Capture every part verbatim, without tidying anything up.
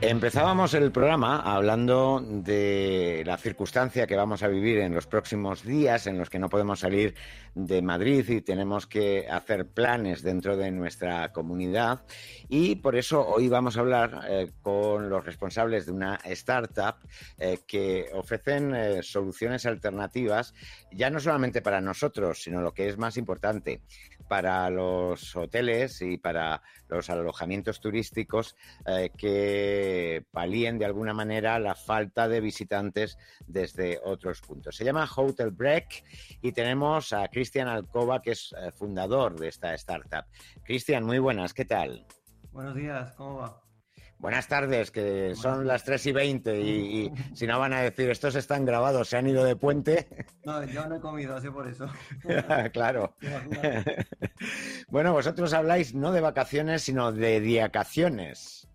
Empezábamos el programa hablando de la circunstancia que vamos a vivir en los próximos días, en los que no podemos salir de Madrid y tenemos que hacer planes dentro de nuestra comunidad. Y por eso hoy vamos a hablar eh, con los responsables de una startup eh, que ofrecen eh, soluciones alternativas, ya no solamente para nosotros, sino lo que es más importante, para los hoteles y para los alojamientos turísticos eh, que palíen de alguna manera la falta de visitantes desde otros puntos. Se llama Hotel Break y tenemos a Cristian Alcoba, que es eh, fundador de esta startup. Cristian, muy buenas, ¿qué tal? Buenos días, ¿cómo va? Buenas tardes, que Buenas son tardes. las tres y veinte y, y si no van a decir, estos están grabados, se han ido de puente. No, yo no he comido, así por eso. Claro. Imagínate. Bueno, vosotros habláis no de vacaciones, sino de diacaciones.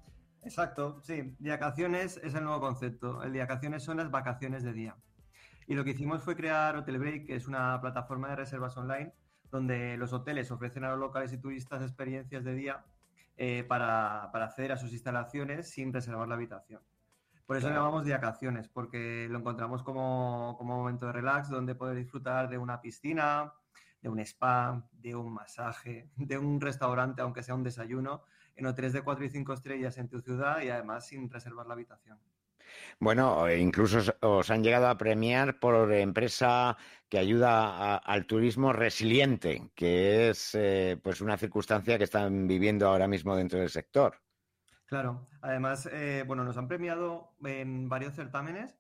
Exacto, sí. Diacaciones es el nuevo concepto. El diacaciones son las vacaciones de día. Y lo que hicimos fue crear Hotel Break, que es una plataforma de reservas online donde los hoteles ofrecen a los locales y turistas experiencias de día eh, para, para acceder a sus instalaciones sin reservar la habitación. Por eso Claro. le llamamos diacaciones, porque lo encontramos como, como momento de relax donde poder disfrutar de una piscina, de un spa, de un masaje, de un restaurante, aunque sea un desayuno, en hoteles de cuatro y cinco estrellas en tu ciudad y además sin reservar la habitación. Bueno, incluso os, os han llegado a premiar por empresa que ayuda a, al turismo resiliente, que es eh, pues una circunstancia que están viviendo ahora mismo dentro del sector. Claro, además, eh, bueno, nos han premiado en varios certámenes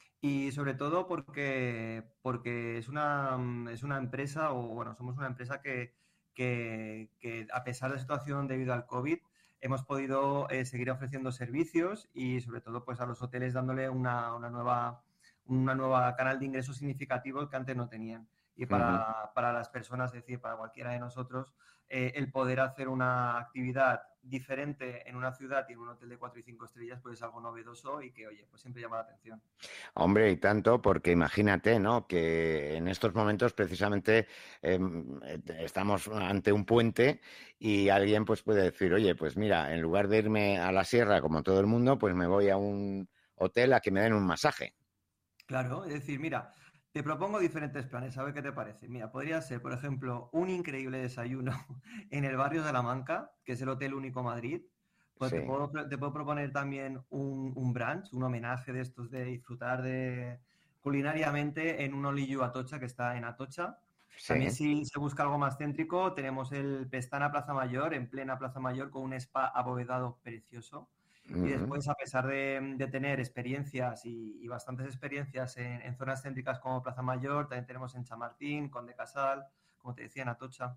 y sobre todo porque, porque es una, es una empresa, o bueno, somos una empresa que, que, que a pesar de la situación debido al COVID, hemos podido eh, seguir ofreciendo servicios y sobre todo pues a los hoteles dándole una, una nueva, una nueva canal de ingresos significativo que antes no tenían. Y para, uh-huh. para las personas, es decir, para cualquiera de nosotros, eh, el poder hacer una actividad diferente en una ciudad y en un hotel de cuatro y cinco estrellas, pues es algo novedoso y que, oye, pues siempre llama la atención. Hombre, y tanto, porque imagínate, ¿no?, que en estos momentos precisamente eh, estamos ante un puente y alguien pues puede decir, oye, pues mira, en lugar de irme a la sierra como todo el mundo, pues me voy a un hotel a que me den un masaje. Claro, es decir, mira, te propongo diferentes planes, a ver qué te parece. Mira, podría ser, por ejemplo, un increíble desayuno en el barrio de Salamanca, que es el Hotel Único Madrid. Pues sí. te, puedo, te puedo proponer también un, un brunch, un homenaje de estos de disfrutar de culinariamente en un Olillo Atocha que está en Atocha. Sí. También si se busca algo más céntrico, tenemos el Pestana Plaza Mayor, en plena Plaza Mayor, con un spa abovedado precioso. Y después, a pesar de, de tener experiencias y, y bastantes experiencias en, en zonas céntricas como Plaza Mayor, también tenemos en Chamartín, Conde Casal, como te decía, en Atocha.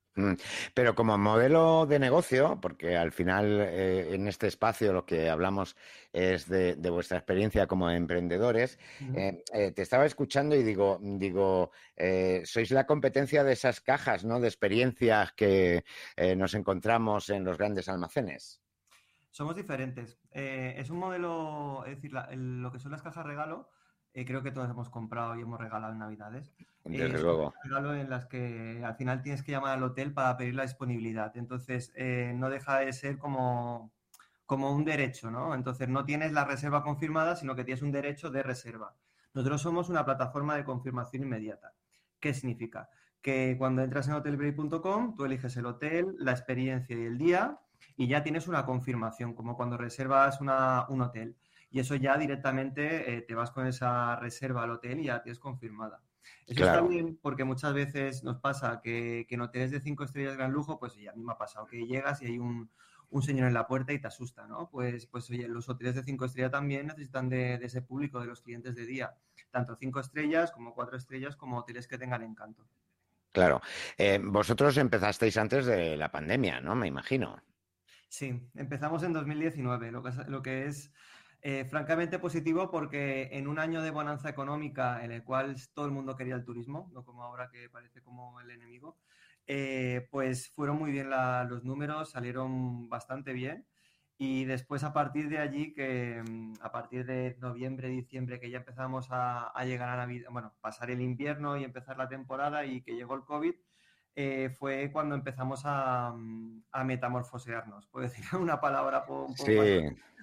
Pero como modelo de negocio, porque al final eh, en este espacio lo que hablamos es de, de vuestra experiencia como emprendedores, uh-huh. eh, eh, te estaba escuchando y digo, digo eh, sois la competencia de esas cajas, ¿no?, de experiencias que eh, nos encontramos en los grandes almacenes. Somos diferentes. Eh, es un modelo, es decir, la, el, lo que son las cajas regalo, eh, creo que todos hemos comprado y hemos regalado en Navidades. Desde eh, luego. Son regalo en las que al final tienes que llamar al hotel para pedir la disponibilidad. Entonces, eh, no deja de ser como, como un derecho, ¿no? Entonces, no tienes la reserva confirmada, sino que tienes un derecho de reserva. Nosotros somos una plataforma de confirmación inmediata. ¿Qué significa? Que cuando entras en hotel break punto com, tú eliges el hotel, la experiencia y el día, y ya tienes una confirmación, como cuando reservas una, un hotel. Y eso ya directamente eh, te vas con esa reserva al hotel y ya tienes confirmada. Eso claro. Está bien porque muchas veces nos pasa que, que en hoteles de cinco estrellas de gran lujo, pues ya a mí me ha pasado que llegas y hay un, un señor en la puerta y te asusta, ¿no? Pues, pues oye, los hoteles de cinco estrellas también necesitan de, de ese público, de los clientes de día. Tanto cinco estrellas como cuatro estrellas como hoteles que tengan encanto. Claro. Eh, vosotros empezasteis antes de la pandemia, ¿no? Me imagino. Sí, empezamos en dos mil diecinueve, lo que es, lo que es eh, francamente positivo porque en un año de bonanza económica en el cual todo el mundo quería el turismo, no como ahora que parece como el enemigo, eh, pues fueron muy bien la, los números, salieron bastante bien y después a partir de allí, que a partir de noviembre, diciembre, que ya empezamos a, a llegar a Navidad, bueno, pasar el invierno y empezar la temporada y que llegó el COVID, Eh, fue cuando empezamos a, a metamorfosearnos, puedo decir una palabra un poco sí. más,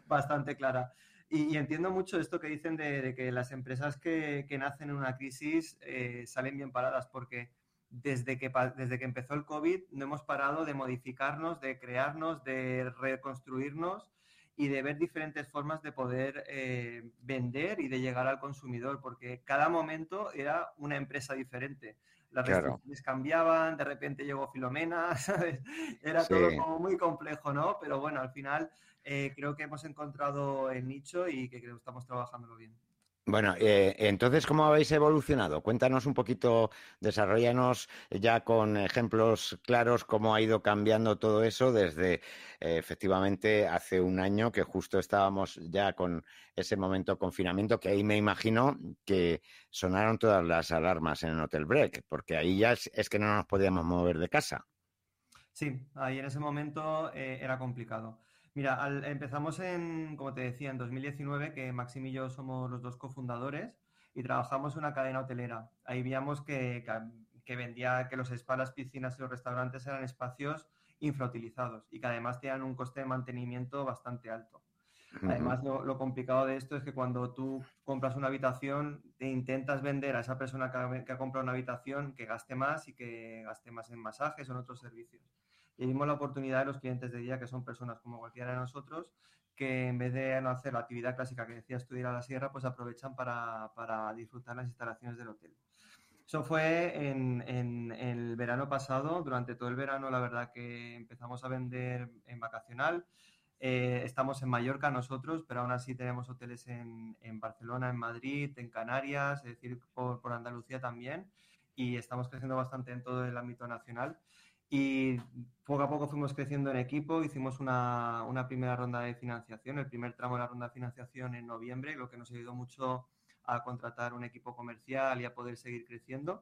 bastante clara. Y, y entiendo mucho esto que dicen de, de que las empresas que, que nacen en una crisis eh, salen bien paradas, porque desde que, desde que empezó el COVID no hemos parado de modificarnos, de crearnos, de reconstruirnos y de ver diferentes formas de poder eh, vender y de llegar al consumidor, porque cada momento era una empresa diferente. Las Claro, restricciones cambiaban, de repente llegó Filomena, ¿sabes? Era todo sí. como muy complejo, ¿no? Pero bueno, al final eh, creo que hemos encontrado el nicho y que creo que estamos trabajándolo bien. Bueno, eh, entonces, ¿cómo habéis evolucionado? Cuéntanos un poquito, desarrollanos ya con ejemplos claros cómo ha ido cambiando todo eso desde eh, efectivamente hace un año que justo estábamos ya con ese momento de confinamiento, que ahí me imagino que sonaron todas las alarmas en el Hotel Break, porque ahí ya es, es que no nos podíamos mover de casa. Sí, ahí en ese momento eh, era complicado. Mira, al- empezamos en, como te decía, en dos mil diecinueve, que Maxim y yo somos los dos cofundadores y trabajamos en una cadena hotelera. Ahí veíamos que, que, que vendía que los spas, las piscinas y los restaurantes eran espacios infrautilizados y que además tenían un coste de mantenimiento bastante alto. Ujú. Además, lo, lo complicado de esto es que cuando tú compras una habitación, te intentas vender a esa persona que ha, que ha comprado una habitación que gaste más y que gaste más en masajes o en otros servicios. Y vimos la oportunidad de los clientes de día, que son personas como cualquiera de nosotros, que en vez de no hacer la actividad clásica que decías tú de ir a la sierra, pues aprovechan para, para disfrutar las instalaciones del hotel. Eso fue en, en, el verano pasado. Durante todo el verano, la verdad que empezamos a vender en vacacional. Eh, estamos en Mallorca nosotros, pero aún así tenemos hoteles en, en Barcelona, en Madrid, en Canarias, es decir, por, por Andalucía también. Y estamos creciendo bastante en todo el ámbito nacional. Y poco a poco fuimos creciendo en equipo, hicimos una, una primera ronda de financiación, el primer tramo de la ronda de financiación en noviembre, lo que nos ayudó mucho a contratar un equipo comercial y a poder seguir creciendo.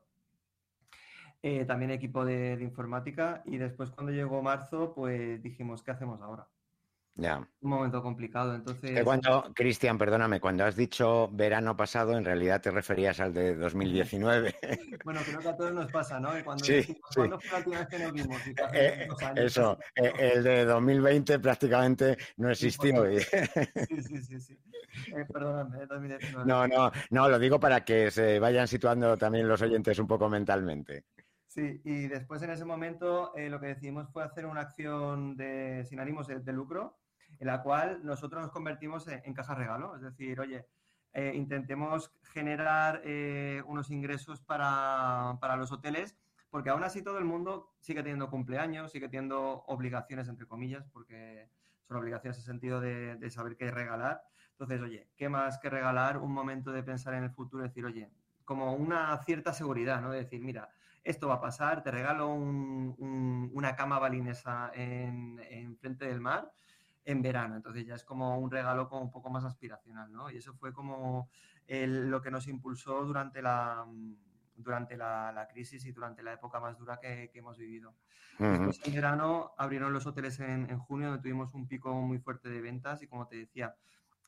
Eh, también equipo de, de informática y después cuando llegó marzo, pues dijimos, ¿qué hacemos ahora? Ya. Un momento complicado, Es que entonces, cuando, Cristian, perdóname, cuando has dicho verano pasado, en realidad te referías al de dos mil diecinueve. bueno, creo que a todos nos pasa, ¿no? Y cuando Sí, decimos, sí. ¿cuándo fue la última vez que nos vimos? Y hace Eh, dos años casi. eso, eh, el de dos mil veinte prácticamente no existió. Imposible. Sí, sí, sí, sí. Eh, perdóname, dos mil diecinueve. No, no, no, lo digo para que se vayan situando también los oyentes un poco mentalmente. Sí, y después en ese momento eh, lo que decidimos fue hacer una acción de, sin ánimos de, de lucro, en la cual nosotros nos convertimos en, en caja regalo. Es decir, oye, eh, intentemos generar eh, unos ingresos para, para los hoteles, porque aún así todo el mundo sigue teniendo cumpleaños, sigue teniendo obligaciones, entre comillas, porque son obligaciones en el sentido de, de saber qué regalar. Entonces, oye, ¿qué más que regalar un momento de pensar en el futuro? Decir, oye, como una cierta seguridad, ¿no? De decir, mira, esto va a pasar, te regalo un, un, una cama balinesa en, en frente del mar en verano. Entonces ya es como un regalo como un poco más aspiracional, ¿no? Y eso fue como el, lo que nos impulsó durante la durante la, la, crisis y durante la época más dura que, que hemos vivido. Uh -huh. Después en verano abrieron los hoteles en, en junio, donde tuvimos un pico muy fuerte de ventas y como te decía,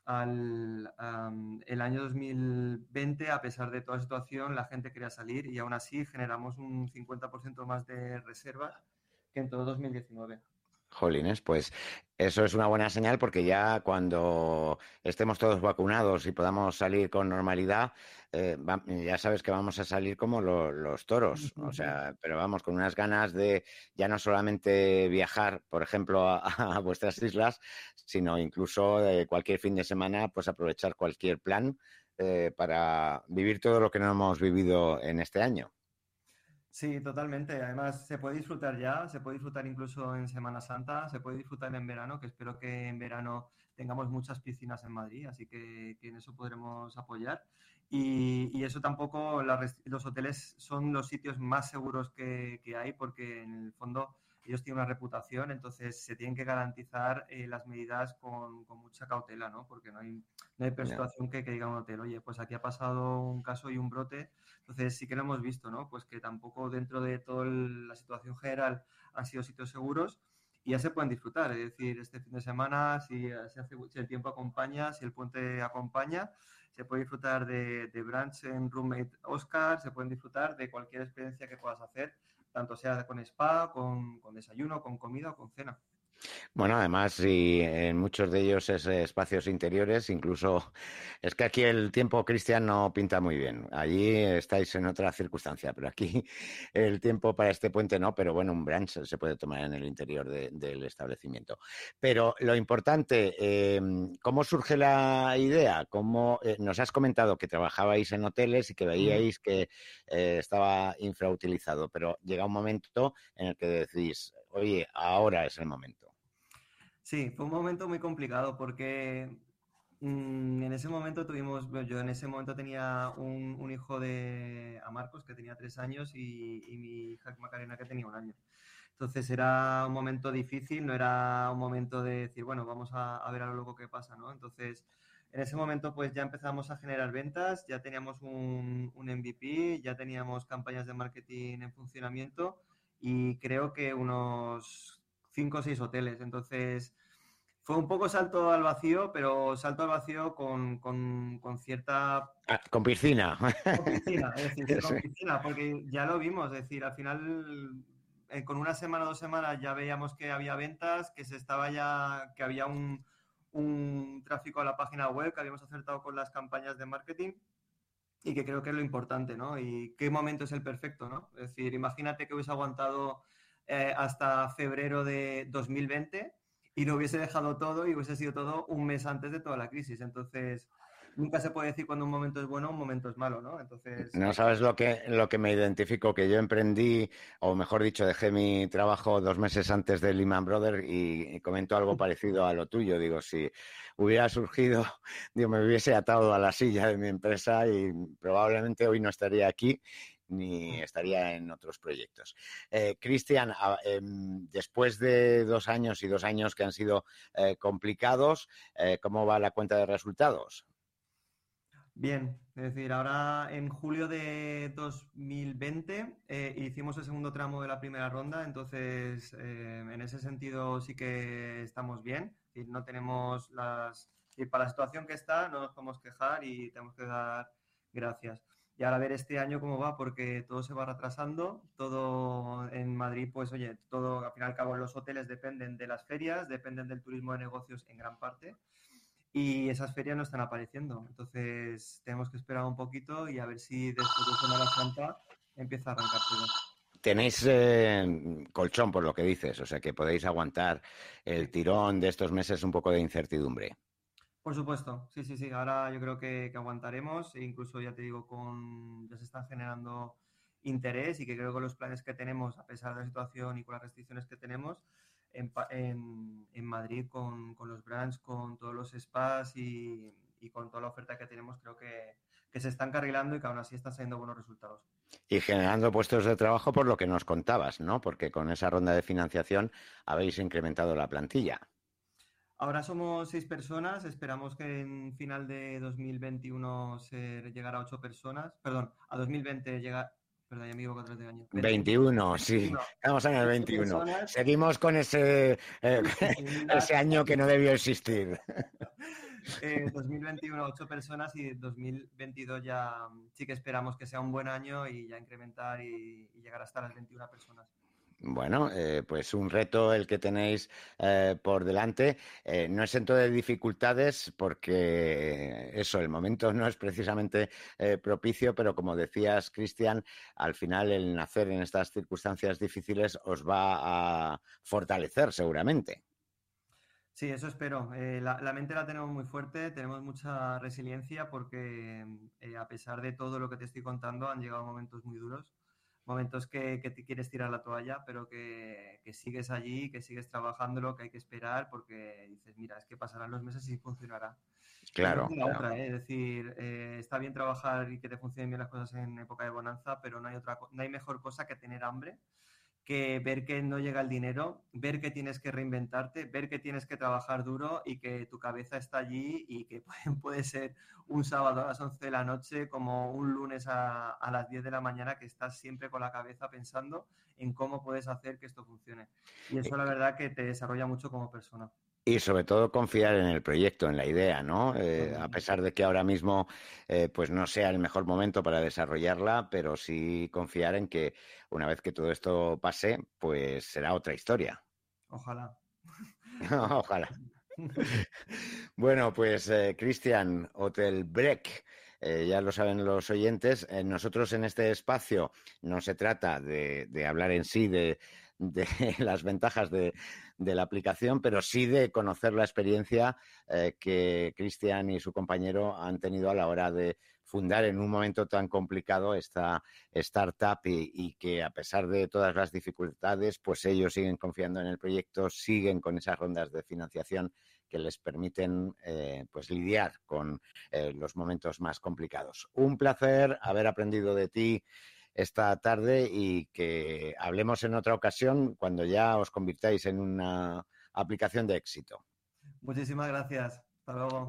al um, el año dos mil veinte, a pesar de toda la situación, la gente quería salir y aún así generamos un cincuenta por ciento más de reservas que en todo dos mil diecinueve. Jolines, pues eso es una buena señal porque ya cuando estemos todos vacunados y podamos salir con normalidad, eh, va, ya sabes que vamos a salir como lo, los toros, o sea, pero vamos con unas ganas de ya no solamente viajar, por ejemplo, a, a vuestras islas, sino incluso eh, cualquier fin de semana, pues aprovechar cualquier plan eh, para vivir todo lo que no hemos vivido en este año. Sí, totalmente. Además, se puede disfrutar ya, se puede disfrutar incluso en Semana Santa, se puede disfrutar en verano, que espero que en verano tengamos muchas piscinas en Madrid, así que, que en eso podremos apoyar. Y, y eso tampoco, la, los hoteles son los sitios más seguros que, que, hay porque en el fondo ellos tienen una reputación, entonces se tienen que garantizar eh, las medidas con, con, mucha cautela, ¿no? Porque no hay, no hay Yeah. situación que, que diga un hotel, oye, pues aquí ha pasado un caso y un brote. Entonces sí que lo hemos visto, ¿no? Pues que tampoco dentro de toda la situación general han sido sitios seguros y ya se pueden disfrutar. Es decir, este fin de semana, si, si, hace, si el tiempo acompaña, si el puente acompaña, se puede disfrutar de, de brunch en Roommate Oscar, se pueden disfrutar de cualquier experiencia que puedas hacer, tanto sea con spa, con, con desayuno, con comida o con cena. Bueno, además, y en muchos de ellos es eh, espacios interiores, incluso es que aquí el tiempo, Cristian, no pinta muy bien. Allí estáis en otra circunstancia, pero aquí el tiempo para este puente no, pero bueno, un brunch se puede tomar en el interior de- del establecimiento. Pero lo importante, eh, ¿cómo surge la idea? ¿Cómo, eh, nos has comentado que trabajabais en hoteles y que Ujú. veíais que eh, estaba infrautilizado, pero llega un momento en el que decís, oye, ahora es el momento. Sí, fue un momento muy complicado porque mm, en ese momento tuvimos, bueno, yo en ese momento tenía un, un hijo de a Marcos que tenía tres años y, y mi hija Macarena que tenía un año. Entonces era un momento difícil, no era un momento de decir, bueno, vamos a, a ver a lo loco qué pasa, ¿no? Entonces, en ese momento pues ya empezamos a generar ventas, ya teníamos un, un M V P, ya teníamos campañas de marketing en funcionamiento y creo que unos cinco o seis hoteles. Entonces, fue un poco salto al vacío, pero salto al vacío con, con, con cierta Ah, con piscina. con piscina, es decir, sí, Sí. con piscina, porque ya lo vimos, es decir, al final, eh, con una semana o dos semanas ya veíamos que había ventas, que se estaba ya, que había un, un tráfico a la página web, que habíamos acertado con las campañas de marketing y que creo que es lo importante, ¿no? Y qué momento es el perfecto, ¿no? Es decir, imagínate que hubiese aguantado eh, hasta febrero de dos mil veinte y lo hubiese dejado todo y hubiese sido todo un mes antes de toda la crisis. Entonces, nunca se puede decir cuando un momento es bueno o un momento es malo, ¿no? Entonces, No hay que... sabes lo que, lo que me identifico, que yo emprendí, o mejor dicho, dejé mi trabajo dos meses antes de Lehman Brothers y, y comento algo parecido a lo tuyo. Digo, si hubiera surgido, digo, me hubiese atado a la silla de mi empresa y probablemente hoy no estaría aquí ni estaría en otros proyectos. Eh, Cristian, a- em, después de dos años y dos años que han sido eh, complicados, eh, ¿cómo va la cuenta de resultados? Bien, es decir, ahora en julio de dos mil veinte eh, hicimos el segundo tramo de la primera ronda, entonces eh, en ese sentido sí que estamos bien, es decir, no tenemos las... Y para la situación que está no nos podemos quejar y tenemos que dar gracias. Y ahora a ver este año cómo va, porque todo se va retrasando, todo en Madrid, pues oye, todo, al fin y al cabo los hoteles dependen de las ferias, dependen del turismo de negocios en gran parte y esas ferias no están apareciendo. Entonces tenemos que esperar un poquito y a ver si después de Semana Santa empieza a arrancar todo. Tenéis eh, colchón, por lo que dices, o sea que podéis aguantar el Sí, tirón de estos meses un poco de incertidumbre. por supuesto, sí, sí, sí. Ahora yo creo que, que aguantaremos e incluso ya te digo, con ya se están generando interés y que creo que los planes que tenemos, a pesar de la situación y con las restricciones que tenemos en, pa- en, en Madrid con, con los brands, con todos los spas y, y con toda la oferta que tenemos, creo que, que se están carrilando y que aún así están saliendo buenos resultados. Y generando puestos de trabajo por lo que nos contabas, ¿no? Porque con esa ronda de financiación habéis incrementado la plantilla. Ahora somos seis personas, esperamos que en final de dos mil veintiuno se llegara a ocho personas, perdón, a dos mil veinte llega, perdón, ya me equivoco otra vez de año, veintiuno, veintiuno, sí, veintiuno, estamos en el ocho veintiuno. personas, Seguimos con ese, eh, similar, ese año que no debió existir. eh, dos mil veintiuno ocho personas y dos mil veintidós ya mm, sí que esperamos que sea un buen año y ya incrementar y, y llegar hasta las veintiuna personas. Bueno, eh, pues un reto el que tenéis eh, por delante. Eh, no exento de dificultades porque eso, el momento no es precisamente eh, propicio, pero como decías, Cristian, al final el nacer en estas circunstancias difíciles os va a fortalecer seguramente. Sí, eso espero. Eh, la, la mente la tenemos muy fuerte, tenemos mucha resiliencia porque eh, a pesar de todo lo que te estoy contando han llegado momentos muy duros, momentos que, que te quieres tirar la toalla, pero que, que sigues allí, que sigues trabajándolo, que hay que esperar porque dices, mira, es que pasarán los meses y funcionará. Y no Claro, queda claro. otra, ¿eh? Es decir, eh, está bien trabajar y que te funcionen bien las cosas en época de bonanza, pero no hay otra, co- no hay mejor cosa que tener hambre que ver que no llega el dinero, ver que tienes que reinventarte, ver que tienes que trabajar duro y que tu cabeza está allí y que puede, puede ser un sábado a las once de la noche como un lunes a, a las diez de la mañana que estás siempre con la cabeza pensando en cómo puedes hacer que esto funcione. Y eso la verdad que te desarrolla mucho como persona. Y sobre todo confiar en el proyecto, en la idea, ¿no? Eh, a Totalmente. pesar de que ahora mismo eh, pues no sea el mejor momento para desarrollarla, pero sí confiar en que una vez que todo esto pase, pues será otra historia. Ojalá. Ojalá. Bueno, pues eh, Cristian Hotelbreak, eh, ya lo saben los oyentes, eh, nosotros en este espacio no se trata de, de hablar en sí de, de las ventajas de, de, la aplicación, pero sí de conocer la experiencia eh, que Cristian y su compañero han tenido a la hora de fundar en un momento tan complicado esta startup y, y que a pesar de todas las dificultades, pues ellos siguen confiando en el proyecto, siguen con esas rondas de financiación que les permiten eh, pues lidiar con eh, los momentos más complicados. Un placer haber aprendido de ti esta tarde y que hablemos en otra ocasión cuando ya os convirtáis en una aplicación de éxito. Muchísimas gracias. Hasta luego.